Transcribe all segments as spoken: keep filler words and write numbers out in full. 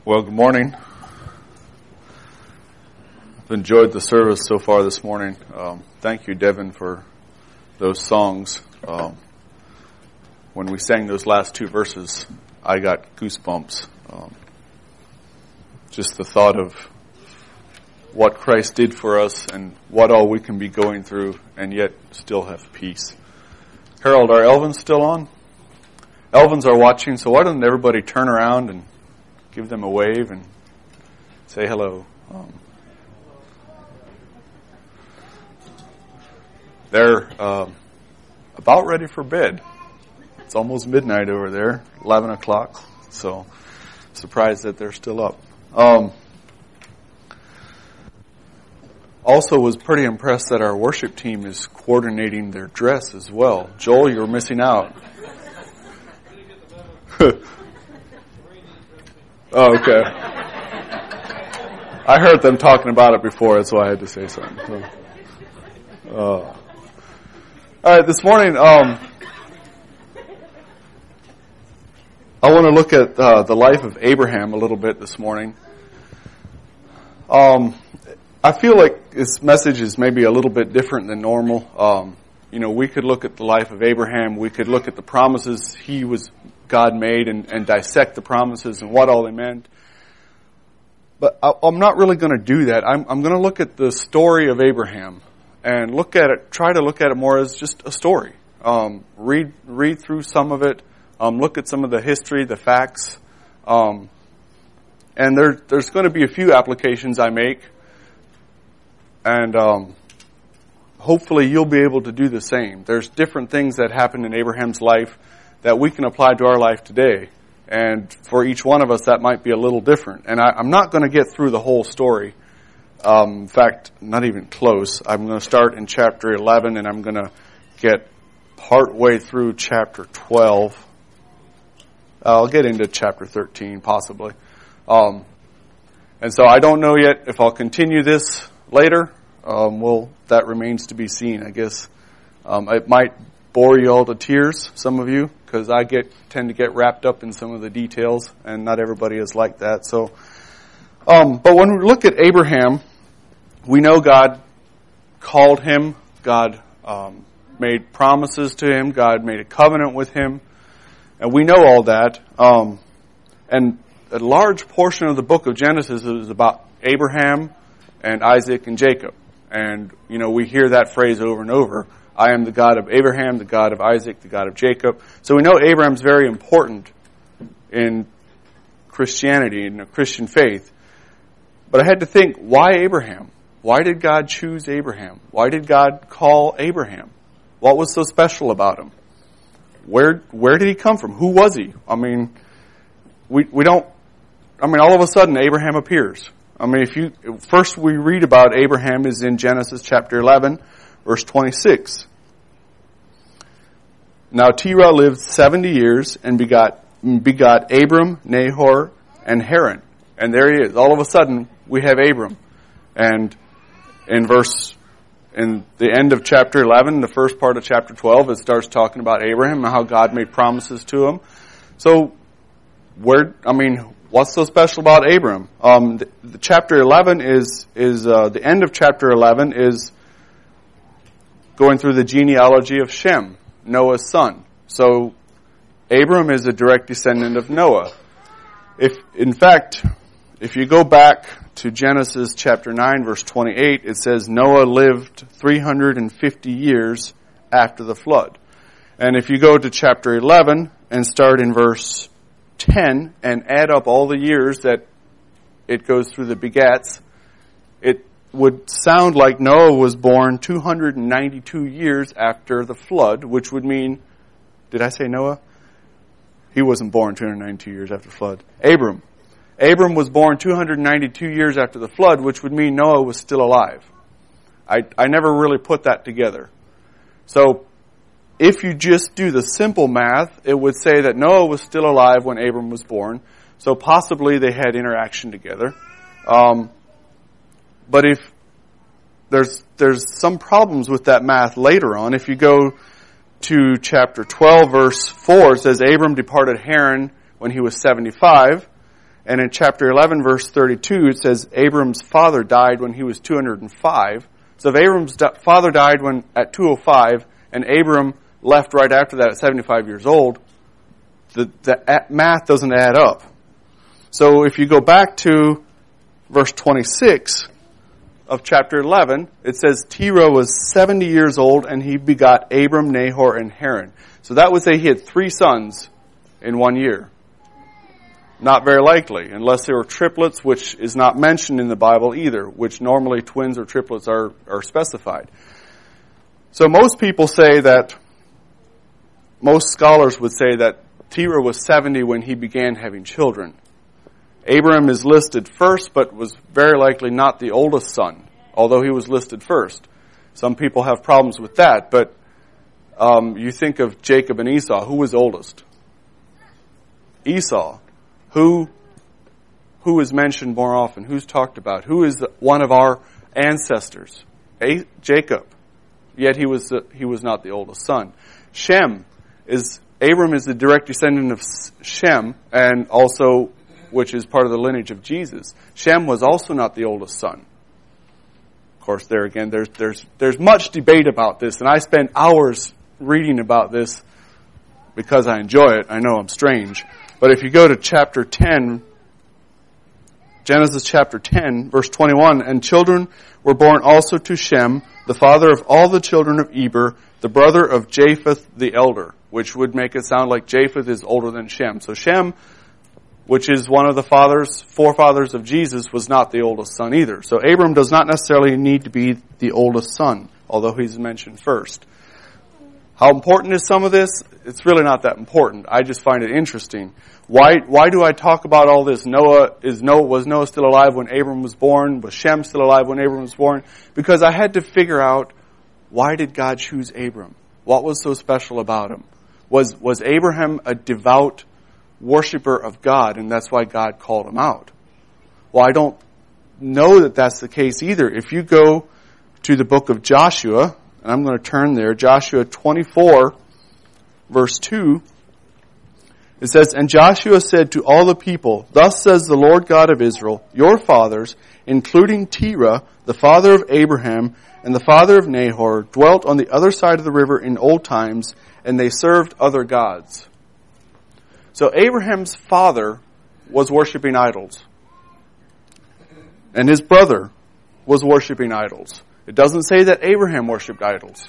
Well, good morning. I've enjoyed the service so far this morning. Um, thank you, Devin, for those songs. Um, when we sang those last two verses, I got goosebumps. Um, just the thought of what Christ did for us and what all we can be going through and yet still have peace. Harold, are Elvins still on? Elvins are watching, so why doesn't everybody turn around and give them a wave and say hello. Um, they're uh, about ready for bed. It's almost midnight over there, eleven o'clock. So surprised that they're still up. Um, also was pretty impressed that our worship team is coordinating their dress as well. Joel, you're missing out. Oh, okay. I heard them talking about it before, that's why I had to say something. So, uh, all right, this morning, um, I want to look at uh, the life of Abraham a little bit this morning. Um, I feel like this message is maybe a little bit different than normal. Um, you know, we could look at the life of Abraham. We could look at the promises he was God made and, and dissect the promises and what all they meant. But I, I'm not really going to do that. I'm, I'm going to look at the story of Abraham and look at it, try to look at it more as just a story. Um, read read through some of it. Um, look at some of the history, the facts. Um, and there, there's going to be a few applications I make. And um, hopefully you'll be able to do the same. There's different things that happened in Abraham's life that we can apply to our life today. And for each one of us, that might be a little different. And I, I'm not going to get through the whole story. Um, in fact, not even close. I'm going to start in chapter eleven, and I'm going to get part way through chapter twelve. I'll get into chapter thirteen, possibly. Um, and so I don't know yet if I'll continue this later. Um, well, that remains to be seen, I guess. Um, it might bore you all to tears, some of you, because I get tend to get wrapped up in some of the details, and not everybody is like that. So, um, but when we look at Abraham, we know God called him, God um, made promises to him, God made a covenant with him, and we know all that. Um, and a large portion of the book of Genesis is about Abraham and Isaac and Jacob. And, you know, we hear that phrase over and over. I am the God of Abraham, the God of Isaac, the God of Jacob. So we know Abraham's very important in Christianity, in the Christian faith. But I had to think, why Abraham? Why did God choose Abraham? Why did God call Abraham? What was so special about him? Where where did he come from? Who was he? I mean, we we don't, I mean, all of a sudden Abraham appears. I mean, if you, first we read about Abraham is in Genesis chapter eleven, verse twenty-six. Now Terah lived seventy years and begot begot Abram, Nahor, and Haran. And there he is. All of a sudden, we have Abram. And in verse, in the end of chapter eleven, the first part of chapter twelve, it starts talking about Abraham and how God made promises to him. So, where, I mean, what's so special about Abram? Um, the, the chapter eleven is, is, uh, the end of chapter eleven is going through the genealogy of Shem, Noah's son. So, Abram is a direct descendant of Noah. If, in fact, if you go back to Genesis chapter nine, verse twenty-eight, it says Noah lived three hundred fifty years after the flood. And if you go to chapter eleven and start in verse ten and add up all the years that it goes through the begats, it would sound like Noah was born two hundred ninety-two years after the flood, which would mean, did I say Noah? He wasn't born two hundred ninety-two years after the flood. Abram. Abram was born two hundred ninety-two years after the flood, which would mean Noah was still alive. I, I never really put that together. So, if you just do the simple math, it would say that Noah was still alive when Abram was born. So possibly they had interaction together. Um, but if there's there's some problems with that math later on. If you go to chapter twelve, verse four, it says Abram departed Haran when he was seventy-five. And in chapter eleven, verse thirty-two, it says Abram's father died when he was two hundred five. So if Abram's father died when at two hundred five, and Abram left right after that at seventy-five years old, the, the math doesn't add up. So if you go back to verse twenty-six of chapter eleven, it says Terah was seventy years old and he begot Abram, Nahor, and Haran. So that would say he had three sons in one year. Not very likely, unless they were triplets, which is not mentioned in the Bible either, which normally twins or triplets are, are specified. So most people say that, most scholars would say that Terah was seventy when he began having children. Abram is listed first, but was very likely not the oldest son, although he was listed first. Some people have problems with that, but um, you think of Jacob and Esau. Who was oldest? Esau. Who, who is mentioned more often? Who's talked about? Who is the, one of our ancestors? A, Jacob. Yet he was the, he was not the oldest son. Shem is Abram is the direct descendant of Shem, and also which is part of the lineage of Jesus. Shem was also not the oldest son. Of course, there again, there's there's there's much debate about this, and I spend hours reading about this because I enjoy it. I know I'm strange. But if you go to chapter ten, Genesis chapter ten, verse twenty-one, and children were born also to Shem, the father of all the children of Eber, the brother of Japheth the elder, which would make it sound like Japheth is older than Shem. So Shem, which is one of the fathers, forefathers of Jesus, was not the oldest son either. So Abram does not necessarily need to be the oldest son, although he's mentioned first. How important is some of this? It's really not that important. I just find it interesting. Why, why do I talk about all this? Noah, is Noah, was Noah still alive when Abram was born? Was Shem still alive when Abram was born? Because I had to figure out, why did God choose Abram? What was so special about him? Was, was Abraham a devout worshiper of God, and that's why God called him out? Well, I don't know that that's the case either. If you go to the book of Joshua, and I'm going to turn there, Joshua twenty-four, verse two, it says, and Joshua said to all the people, thus says the Lord God of Israel, your fathers, including Terah, the father of Abraham, and the father of Nahor, dwelt on the other side of the river in old times, and they served other gods. So Abraham's father was worshiping idols. And his brother was worshiping idols. It doesn't say that Abraham worshipped idols.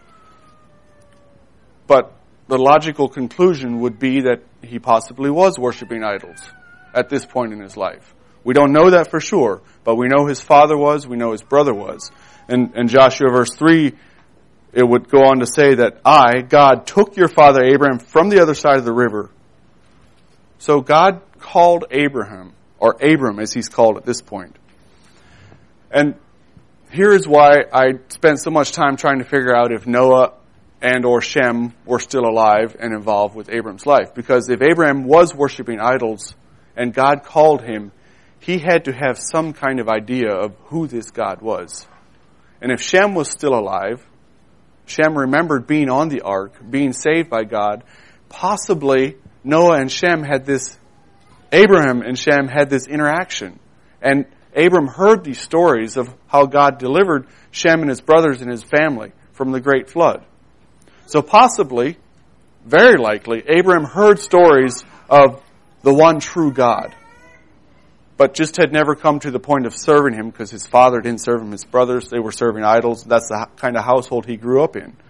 But the logical conclusion would be that he possibly was worshiping idols at this point in his life. We don't know that for sure, but we know his father was, we know his brother was. And in Joshua verse three, it would go on to say that I, God, took your father Abraham from the other side of the river. So God called Abraham, or Abram as he's called at this point. And here is why I spent so much time trying to figure out if Noah and or Shem were still alive and involved with Abram's life. Because if Abraham was worshiping idols and God called him, he had to have some kind of idea of who this God was. And if Shem was still alive, Shem remembered being on the ark, being saved by God, possibly Noah and Shem had this, Abraham and Shem had this interaction. And Abram heard these stories of how God delivered Shem and his brothers and his family from the great flood. So possibly, very likely, Abraham heard stories of the one true God, but just had never come to the point of serving him because his father didn't serve him, his brothers, they were serving idols. That's the kind of household he grew up in.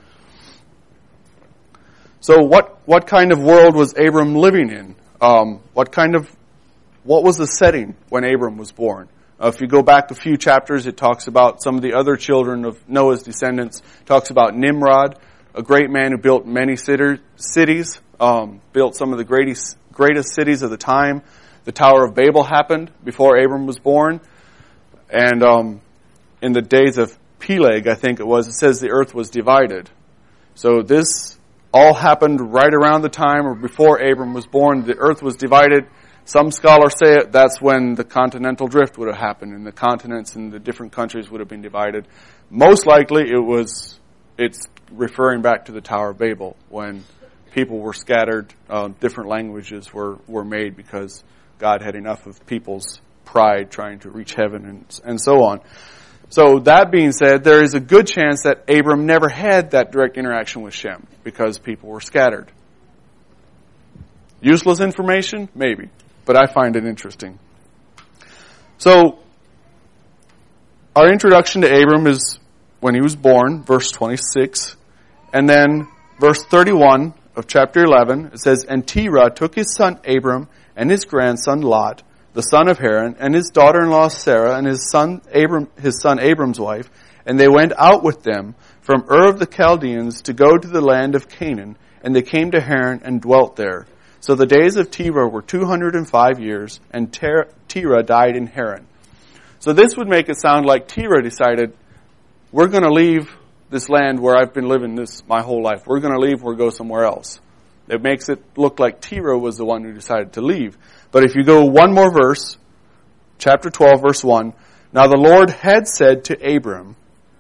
So what, what kind of world was Abram living in? Um, what kind of, what was the setting when Abram was born? Uh, if you go back a few chapters, it talks about some of the other children of Noah's descendants. It talks about Nimrod, a great man who built many cities, um, built some of the greatest, greatest cities of the time. The Tower of Babel happened before Abram was born. And um, in the days of Peleg, I think it was, it says the earth was divided. So this all happened right around the time or before Abram was born. The earth was divided. Some scholars say it, that's when the continental drift would have happened and the continents and the different countries would have been divided. Most likely it was, it's referring back to the Tower of Babel when people were scattered, uh, different languages were, were made because God had enough of people's pride trying to reach heaven and, and so on. So that being said, there is a good chance that Abram never had that direct interaction with Shem because people were scattered. Useless information? Maybe. But I find it interesting. So, our introduction to Abram is when he was born, verse twenty-six. And then verse thirty-one of chapter eleven, it says, And Terah took his son Abram and his grandson Lot, the son of Haran, and his daughter-in-law Sarah, and his son Abram, his son Abram's wife, and they went out with them from Ur of the Chaldeans to go to the land of Canaan, and they came to Haran and dwelt there. So the days of Terah were two hundred five years, and Ter- Terah died in Haran. So this would make it sound like Terah decided, we're going to leave this land where I've been living this my whole life. We're going to leave, we'll go somewhere else. It makes it look like Terah was the one who decided to leave. But if you go one more verse, chapter twelve, verse one, Now the Lord had said to Abram,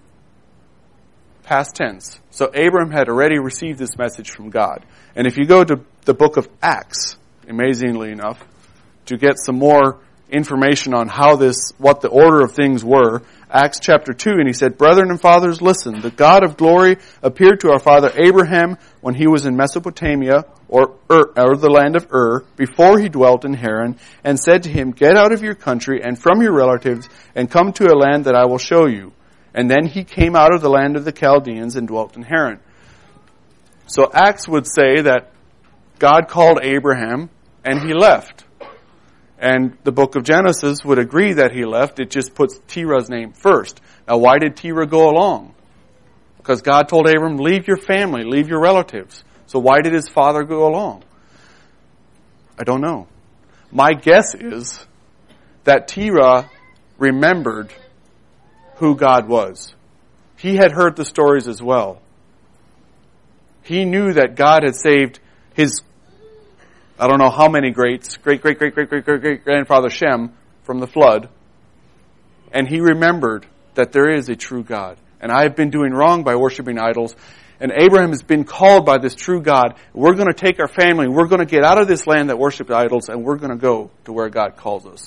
past tense. So Abram had already received this message from God. And if you go to the book of Acts, amazingly enough, to get some more information on how this, what the order of things were, Acts chapter two, and he said, Brethren and fathers, listen, the God of glory appeared to our father Abraham when he was in Mesopotamia, or Ur, or the land of Ur, before he dwelt in Haran, and said to him, Get out of your country and from your relatives, and come to a land that I will show you. And then he came out of the land of the Chaldeans and dwelt in Haran. So Acts would say that God called Abraham and he left. And the book of Genesis would agree that he left. It just puts Terah's name first. Now why did Terah go along? Because God told Abram, leave your family, leave your relatives. So why did his father go along? I don't know. My guess is that Terah remembered who God was. He had heard the stories as well. He knew that God had saved his, I don't know how many greats, great, great, great, great, great, great, great grandfather Shem from the flood. And he remembered that there is a true God. And I have been doing wrong by worshiping idols. And Abraham has been called by this true God. We're going to take our family, we're going to get out of this land that worships idols, and we're going to go to where God calls us.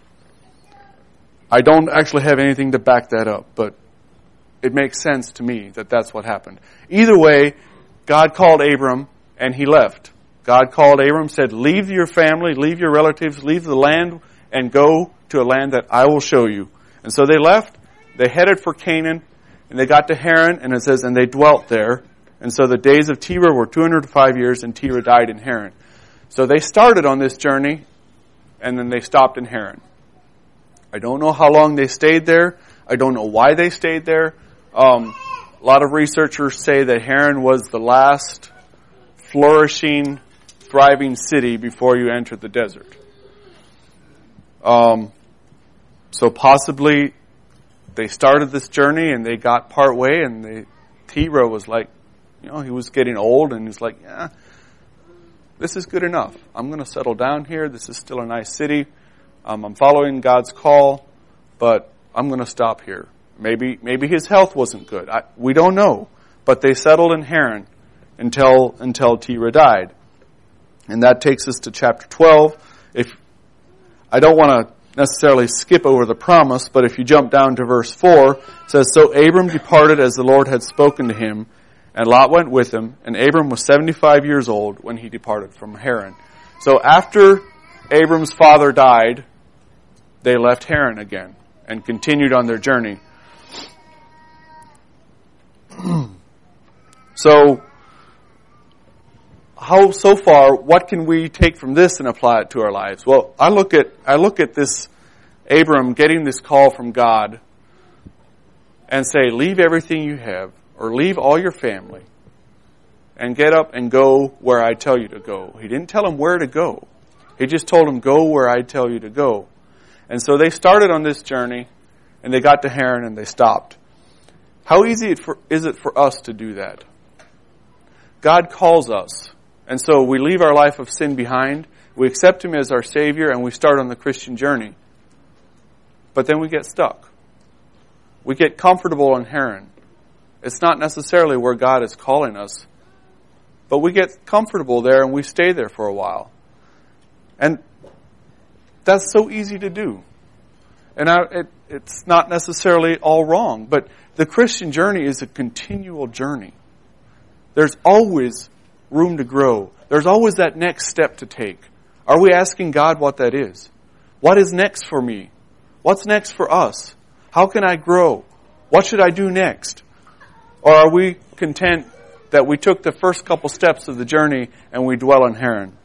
I don't actually have anything to back that up, but it makes sense to me that that's what happened. Either way, God called Abram and he left. God called Abram, said, leave your family, leave your relatives, leave the land, and go to a land that I will show you. And so they left, they headed for Canaan, and they got to Haran, and it says, and they dwelt there. And so the days of Terah were two hundred five years, and Terah died in Haran. So they started on this journey, and then they stopped in Haran. I don't know how long they stayed there. I don't know why they stayed there. Um, a lot of researchers say that Haran was the last flourishing, thriving city before you entered the desert. Um, so possibly they started this journey and they got part way, and they, Terah was like, you know, he was getting old, and he's like, yeah, this is good enough. I'm going to settle down here. This is still a nice city. Um, I'm following God's call, but I'm going to stop here. Maybe maybe his health wasn't good. I, we don't know. But they settled in Haran until until Terah died. And that takes us to chapter twelve. If I don't want to necessarily skip over the promise, but if you jump down to verse four, it says, So Abram departed as the Lord had spoken to him, and Lot went with him, and Abram was seventy-five years old when he departed from Haran. So after Abram's father died, they left Haran again and continued on their journey. So, how so far, what can we take from this and apply it to our lives? Well, I look at I look at this Abram getting this call from God and say, leave everything you have, or leave all your family, and get up and go where I tell you to go. He didn't tell him where to go. He just told him, go where I tell you to go. And so they started on this journey, and they got to Haran, and they stopped. How easy it for, is it for us to do that? God calls us, and so we leave our life of sin behind, we accept Him as our Savior, and we start on the Christian journey. But then we get stuck. We get comfortable in Haran. It's not necessarily where God is calling us, but we get comfortable there, and we stay there for a while. And that's so easy to do. And I, it, it's not necessarily all wrong, but the Christian journey is a continual journey. There's always room to grow. There's always that next step to take. Are we asking God what that is? What is next for me? What's next for us? How can I grow? What should I do next? Or are we content that we took the first couple steps of the journey and we dwell in Haran?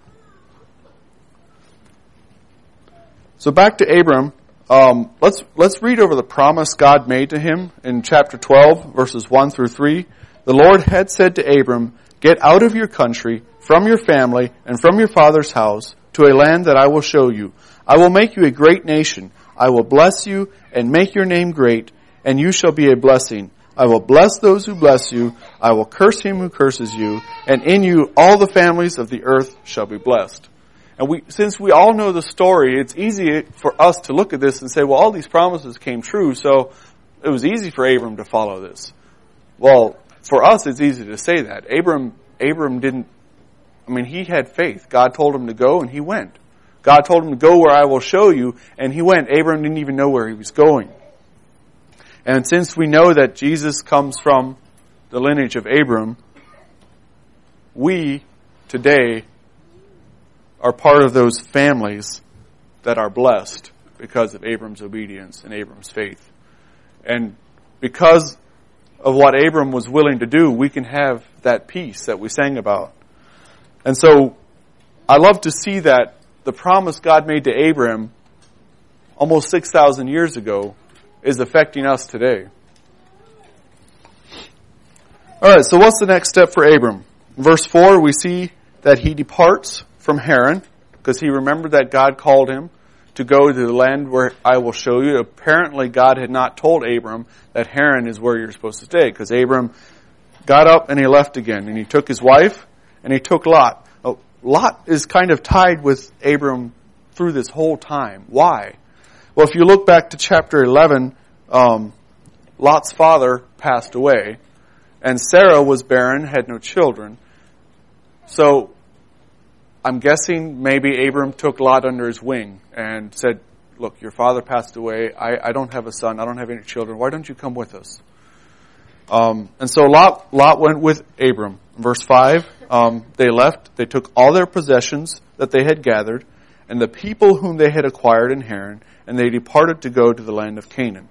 So back to Abram. Um, let's let's read over the promise God made to him in chapter twelve, verses one through three. The Lord had said to Abram, "Get out of your country, from your family, and from your father's house, to a land that I will show you. I will make you a great nation. I will bless you and make your name great, and you shall be a blessing. I will bless those who bless you. I will curse him who curses you, and in you all the families of the earth shall be blessed." And we, since we all know the story, it's easy for us to look at this and say, well, all these promises came true, so it was easy for Abram to follow this. Well, for us, it's easy to say that. Abram, Abram didn't, I mean, he had faith. God told him to go, and he went. God told him to go where I will show you, and he went. Abram didn't even know where he was going. And since we know that Jesus comes from the lineage of Abram, we today are part of those families that are blessed because of Abram's obedience and Abram's faith. And because of what Abram was willing to do, we can have that peace that we sang about. And so I love to see that the promise God made to Abram almost six thousand years ago is affecting us today. All right, so what's the next step for Abram? In verse four, we see that he departs from Haran because he remembered that God called him to go to the land where I will show you. Apparently, God had not told Abram that Haran is where you're supposed to stay, because Abram got up and he left again, and he took his wife and he took Lot. Oh, Lot is kind of tied with Abram through this whole time. Why? Well, if you look back to chapter eleven, um, Lot's father passed away, and Sarah was barren, had no children. So I'm guessing maybe Abram took Lot under his wing and said, look, your father passed away. I, I don't have a son. I don't have any children. Why don't you come with us? Um, and so Lot, Lot went with Abram. Verse five, um, they left. They took all their possessions that they had gathered and the people whom they had acquired in Haran, and they departed to go to the land of Canaan.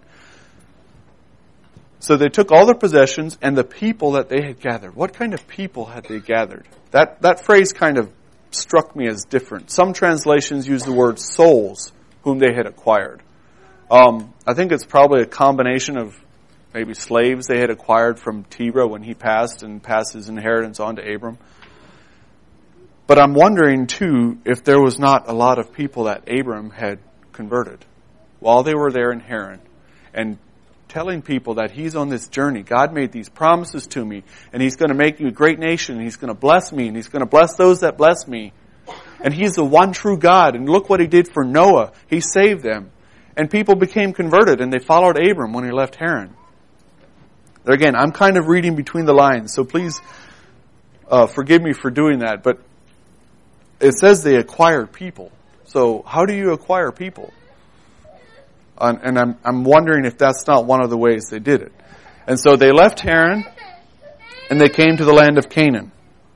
So they took all their possessions and the people that they had gathered. What kind of people had they gathered? That, that phrase kind of struck me as different. Some translations use the word souls whom they had acquired. Um, I think it's probably a combination of maybe slaves they had acquired from Terah when he passed and passed his inheritance on to Abram. But I'm wondering too if there was not a lot of people that Abram had converted while they were there in Haran, and telling people that he's on this journey. God made these promises to me, and he's going to make you a great nation, and he's going to bless me, and he's going to bless those that bless me. And he's the one true God, and look what he did for Noah. He saved them. And people became converted, and they followed Abram when he left Haran. There again, I'm kind of reading between the lines, so please uh, forgive me for doing that, but it says they acquired people. So how do you acquire people? Uh, and I'm, I'm wondering if that's not one of the ways they did it. And so they left Haran, and they came to the land of Canaan.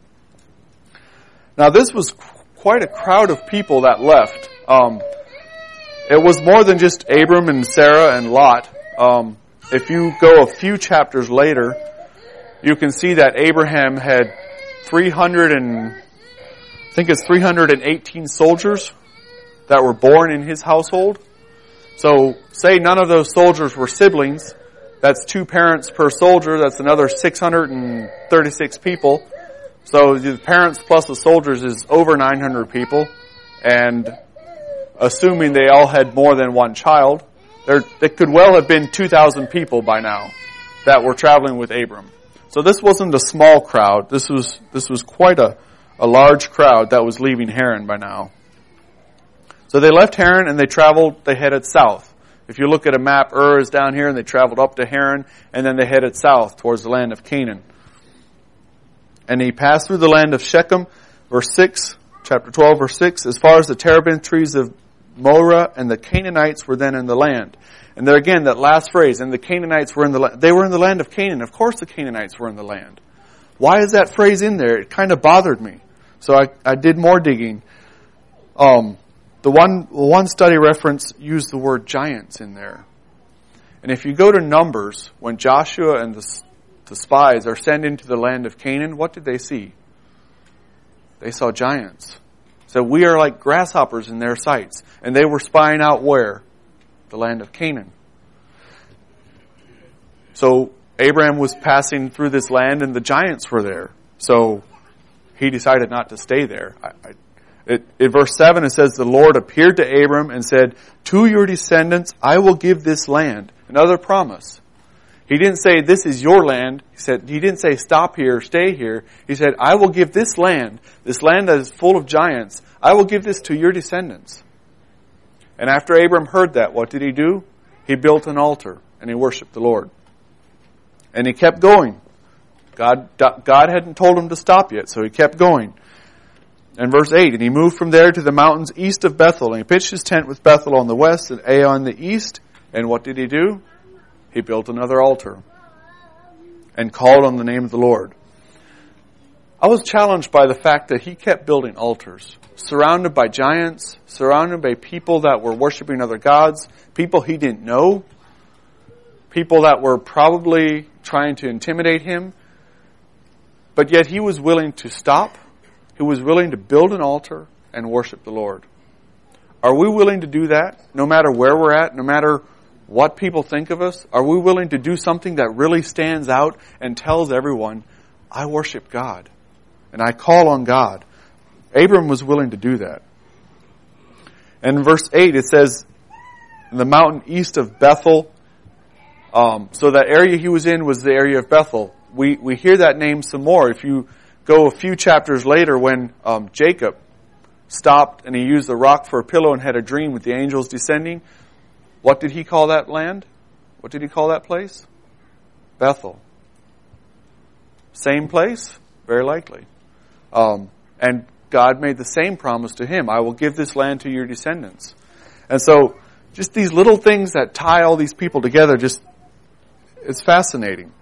Now this was quite a crowd of people that left. Um, it was more than just Abram and Sarah and Lot. Um, if you go a few chapters later, you can see that Abraham had three hundred and, I think it's three hundred eighteen soldiers that were born in his household. So, say none of those soldiers were siblings. That's two parents per soldier. That's another six hundred thirty-six people. So, the parents plus the soldiers is over nine hundred people. And assuming they all had more than one child, there, there could well have been two thousand people by now that were traveling with Abram. So this wasn't a small crowd. This was, this was quite a, a large crowd that was leaving Haran by now. So they left Haran and they traveled, they headed south. If you look at a map, Ur is down here, and they traveled up to Haran, and then they headed south towards the land of Canaan. And he passed through the land of Shechem, verse six, chapter twelve, verse six, as far as the terebinth trees of Moreh, and the Canaanites were then in the land. And there again, that last phrase, and the Canaanites were in the land. They were in the land of Canaan. Of course the Canaanites were in the land. Why is that phrase in there? It kind of bothered me. So I, I did more digging. Um, the one, one study reference used the word giants in there. And if you go to Numbers, when Joshua and the, the spies are sent into the land of Canaan, what did they see? They saw giants. So we are like grasshoppers in their sights. And they were spying out where? The land of Canaan. So Abraham was passing through this land and the giants were there. So he decided not to stay there. I, I, it, in verse seven it says, the Lord appeared to Abram and said, to your descendants I will give this land. Another promise. He didn't say, this is your land. He said, he didn't say, stop here, stay here. He said, I will give this land, this land that is full of giants, I will give this to your descendants. And after Abram heard that, what did he do? He built an altar and he worshiped the Lord. And he kept going. God, God hadn't told him to stop yet, so he kept going. And verse eight, and he moved from there to the mountains east of Bethel, and he pitched his tent with Bethel on the west and Ai on the east. And what did he do? He built another altar and called on the name of the Lord. I was challenged by the fact that he kept building altars, surrounded by giants, surrounded by people that were worshiping other gods, people he didn't know, people that were probably trying to intimidate him. But yet he was willing to stop. He was willing to build an altar and worship the Lord. Are we willing to do that, no matter where we're at, no matter what people think of us? Are we willing to do something that really stands out and tells everyone, I worship God and I call on God? Abram was willing to do that. And in verse eight it says, the mountain east of Bethel. Um, so that area he was in was the area of Bethel. We we hear that name some more. If you go a few chapters later when um, Jacob stopped and he used the rock for a pillow and had a dream with the angels descending, what did he call that land? What did he call that place? Bethel. Same place? Very likely. Um, and God made the same promise to him. I will give this land to your descendants. And so, just these little things that tie all these people together, just, it's fascinating.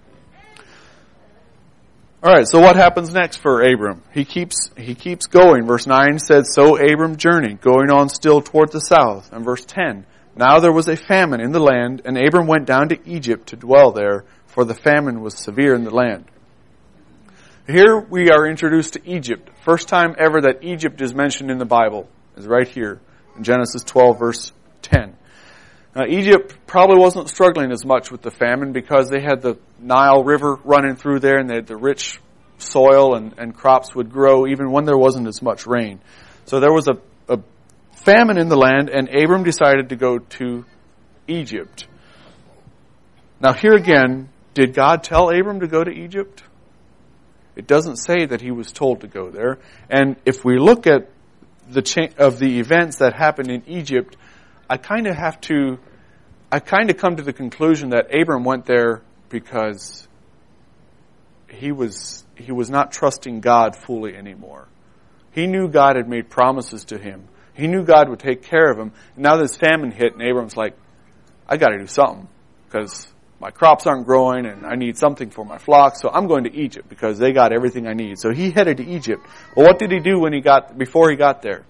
Alright, so what happens next for Abram? He keeps, he keeps going. Verse nine said, so Abram journeyed, going on still toward the south. And verse ten, now there was a famine in the land, and Abram went down to Egypt to dwell there, for the famine was severe in the land. Here we are introduced to Egypt. First time ever that Egypt is mentioned in the Bible is right here in Genesis twelve verse ten. Now Egypt probably wasn't struggling as much with the famine because they had the Nile River running through there and they had the rich soil and, and crops would grow even when there wasn't as much rain. So there was a, a famine in the land and Abram decided to go to Egypt. Now here again, did God tell Abram to go to Egypt? It doesn't say that he was told to go there. And if we look at the cha- of the events that happened in Egypt, I kind of have to, I kind of come to the conclusion that Abram went there because he was, he was not trusting God fully anymore. He knew God had made promises to him. He knew God would take care of him. And now this famine hit and Abram's like, I gotta do something because my crops aren't growing and I need something for my flock, so I'm going to Egypt because they got everything I need. So he headed to Egypt. Well, what did he do when he got, before he got there?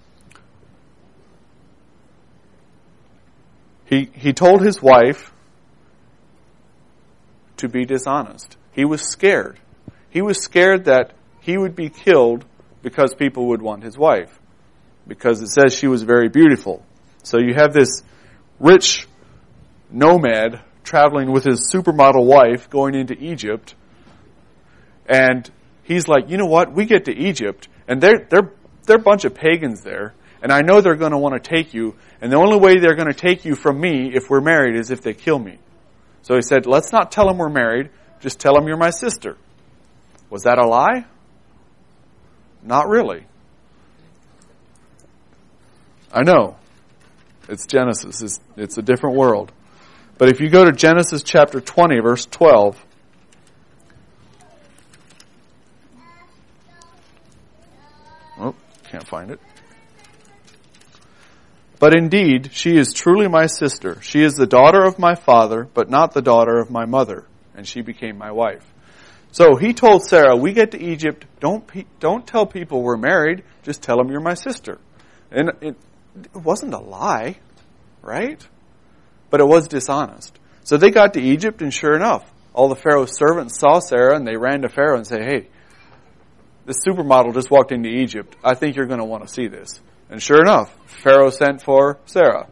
He, he told his wife to be dishonest. He was scared. He was scared that he would be killed because people would want his wife. Because it says she was very beautiful. So you have this rich nomad traveling with his supermodel wife going into Egypt. And he's like, you know what? We get to Egypt and they're, they're, they're a bunch of pagans there. And I know they're going to want to take you. And the only way they're going to take you from me if we're married is if they kill me. So he said, let's not tell them we're married. Just tell them you're my sister. Was that a lie? Not really. I know. It's Genesis. It's, it's a different world. But if you go to Genesis chapter twenty, verse twelve, oh, can't find it. But indeed, she is truly my sister. She is the daughter of my father, but not the daughter of my mother. And she became my wife. So he told Sarah, we get to Egypt, don't pe- don't tell people we're married, just tell them you're my sister. And it, it wasn't a lie, right? But it was dishonest. So they got to Egypt, and sure enough, all the Pharaoh's servants saw Sarah, and they ran to Pharaoh and said, hey, this supermodel just walked into Egypt. I think you're going to want to see this. And sure enough, Pharaoh sent for Sarah.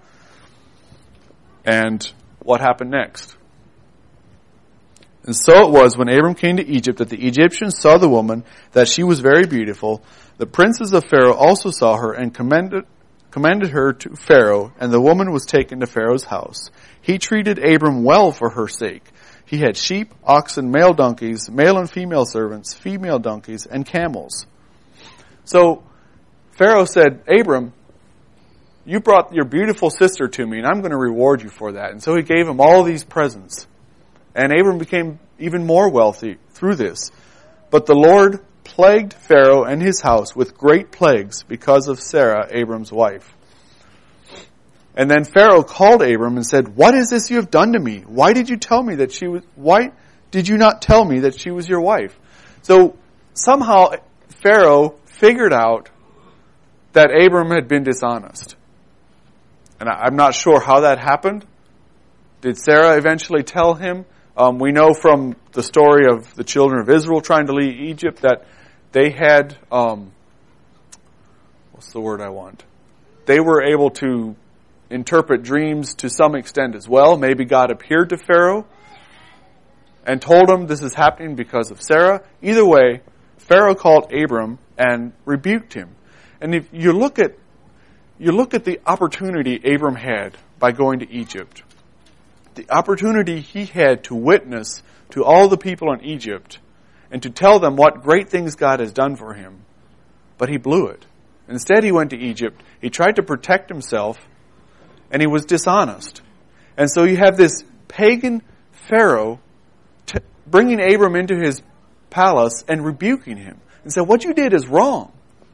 And what happened next? And so it was when Abram came to Egypt that the Egyptians saw the woman, that she was very beautiful. The princes of Pharaoh also saw her and commended, commended her to Pharaoh, and the woman was taken to Pharaoh's house. He treated Abram well for her sake. He had sheep, oxen, male donkeys, male and female servants, female donkeys, and camels. So Pharaoh said, Abram, you brought your beautiful sister to me, and I'm going to reward you for that. And so he gave him all these presents. And Abram became even more wealthy through this. But the Lord plagued Pharaoh and his house with great plagues because of Sarah, Abram's wife. And then Pharaoh called Abram and said, what is this you have done to me? Why did you tell me that she was, why did you not tell me that she was your wife? So somehow Pharaoh figured out that Abram had been dishonest. And I'm not sure how that happened. Did Sarah eventually tell him? Um, we know from the story of the children of Israel trying to leave Egypt that they had, um, what's the word I want? They were able to interpret dreams to some extent as well. Maybe God appeared to Pharaoh and told him this is happening because of Sarah. Either way, Pharaoh called Abram and rebuked him. And if you look at, you look at the opportunity Abram had by going to Egypt, the opportunity he had to witness to all the people in Egypt and to tell them what great things God has done for him. But he blew it. Instead, he went to Egypt. He tried to protect himself, and he was dishonest. And so you have this pagan Pharaoh t- bringing Abram into his palace and rebuking him and said, what you did is wrong.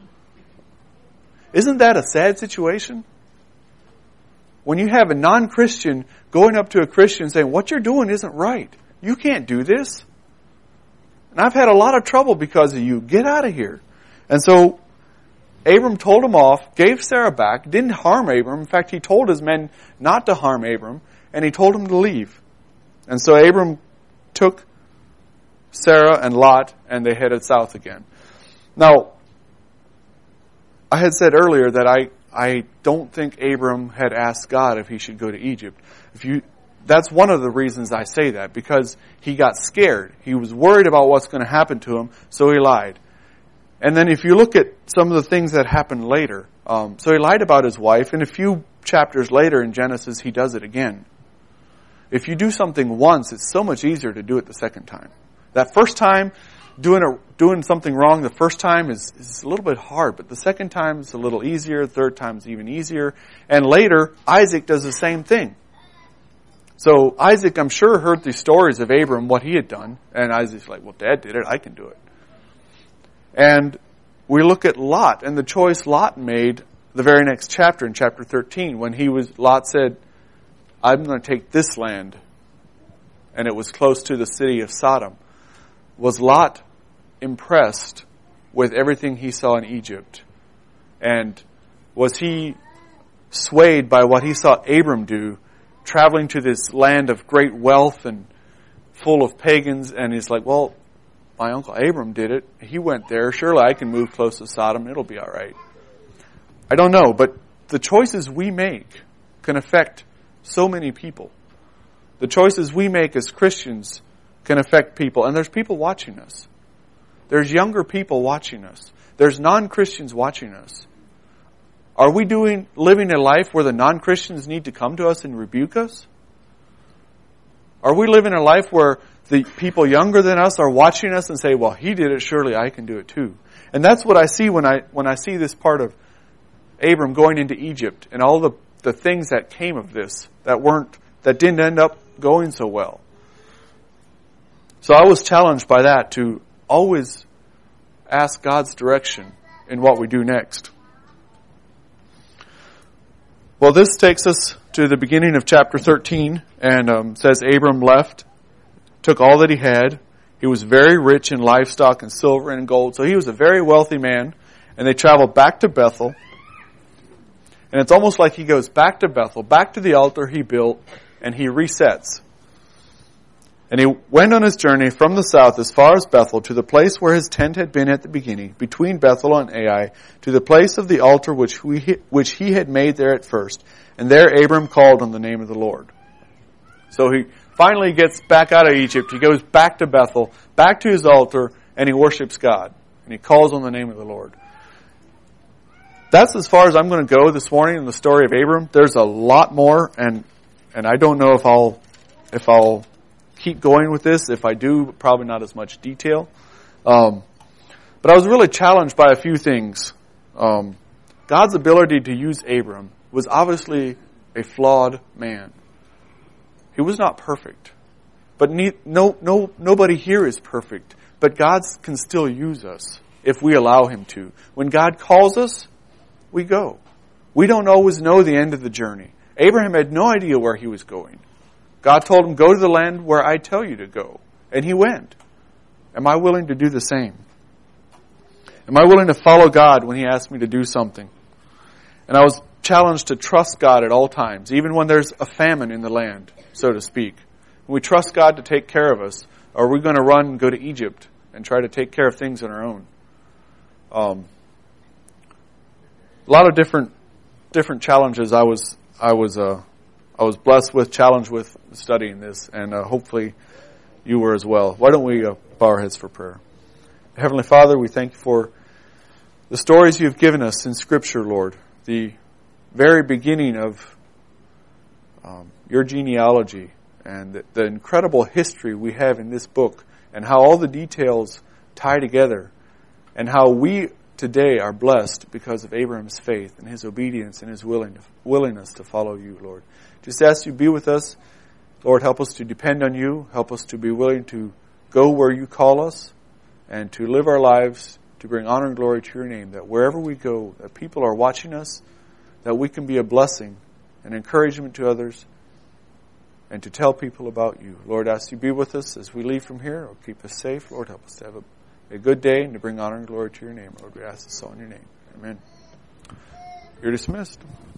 Isn't that a sad situation? When you have a non-Christian going up to a Christian saying, what you're doing isn't right. You can't do this. And I've had a lot of trouble because of you. Get out of here. And so Abram told him off, gave Sarah back, didn't harm Abram. In fact, he told his men not to harm Abram, and he told him to leave. And so Abram took Sarah and Lot, and they headed south again. Now, I had said earlier that I I don't think Abram had asked God if he should go to Egypt. If you, that's one of the reasons I say that, because he got scared. He was worried about what's going to happen to him, so he lied. And then if you look at some of the things that happened later, um, so he lied about his wife, and a few chapters later in Genesis, he does it again. If you do something once, it's so much easier to do it the second time. That first time, doing a, doing something wrong the first time is, is a little bit hard, but the second time is a little easier, the third time is even easier. And later, Isaac does the same thing. So Isaac, I'm sure, heard the stories of Abram, what he had done, and Isaac's like, well, Dad did it, I can do it. And we look at Lot and the choice Lot made the very next chapter, in chapter thirteen, when he was, Lot said, I'm going to take this land. And it was close to the city of Sodom. Was Lot impressed with everything he saw in Egypt? And was he swayed by what he saw Abram do, traveling to this land of great wealth and full of pagans? And he's like, well, my uncle Abram did it. He went there. Surely I can move close to Sodom. It'll be all right. I don't know, but the choices we make can affect so many people. The choices we make as Christians can affect people. And there's people watching us. There's younger people watching us. There's non-Christians watching us. Are we doing, living a life where the non-Christians need to come to us and rebuke us? Are we living a life where the people younger than us are watching us and say, well, he did it, surely I can do it too. And that's what I see when I, when I see this part of Abram going into Egypt and all the, the things that came of this that weren't, that didn't end up going so well. So I was challenged by that to always ask God's direction in what we do next. Well, this takes us to the beginning of chapter thirteen, and um, says Abram left, took all that he had. He was very rich in livestock and silver and gold, so he was a very wealthy man. And they traveled back to Bethel. And it's almost like he goes back to Bethel, back to the altar he built, and he resets. And he went on his journey from the south as far as Bethel to the place where his tent had been at the beginning, between Bethel and Ai, to the place of the altar which we which he had made there at first. And there Abram called on the name of the Lord. So he finally gets back out of Egypt. He goes back to Bethel, back to his altar, and he worships God. And he calls on the name of the Lord. That's as far as I'm going to go this morning in the story of Abram. There's a lot more, and and I don't know if I'll if I'll keep going with this. If I do, probably not as much detail. Um, but I was really challenged by a few things. Um, God's ability to use Abram was obviously a flawed man. He was not perfect, but ne- no no nobody here is perfect. But God can still use us if we allow Him to. When God calls us, we go. We don't always know the end of the journey. Abraham had no idea where he was going. God told him, go to the land where I tell you to go. And he went. Am I willing to do the same? Am I willing to follow God when He asks me to do something? And I was challenged to trust God at all times, even when there's a famine in the land, so to speak. When we trust God to take care of us, or are we going to run and go to Egypt and try to take care of things on our own? Um, a lot of different different challenges I was I was uh, I was blessed with, challenged with studying this, and uh, hopefully you were as well. Why don't we uh, bow our heads for prayer? Heavenly Father, we thank you for the stories you've given us in Scripture, Lord. The very beginning of um, your genealogy and the, the incredible history we have in this book, and how all the details tie together, and how we today are blessed because of Abraham's faith and his obedience and his willing, willingness to follow you, Lord. Just ask you to be with us. Lord, help us to depend on you. Help us to be willing to go where you call us and to live our lives to bring honor and glory to your name, that wherever we go, that people are watching us, that we can be a blessing and encouragement to others and to tell people about you. Lord, ask you to be with us as we leave from here, or keep us safe. Lord, help us to have a A good day and to bring honor and glory to your name. Lord, we ask this all in your name. Amen. You're dismissed.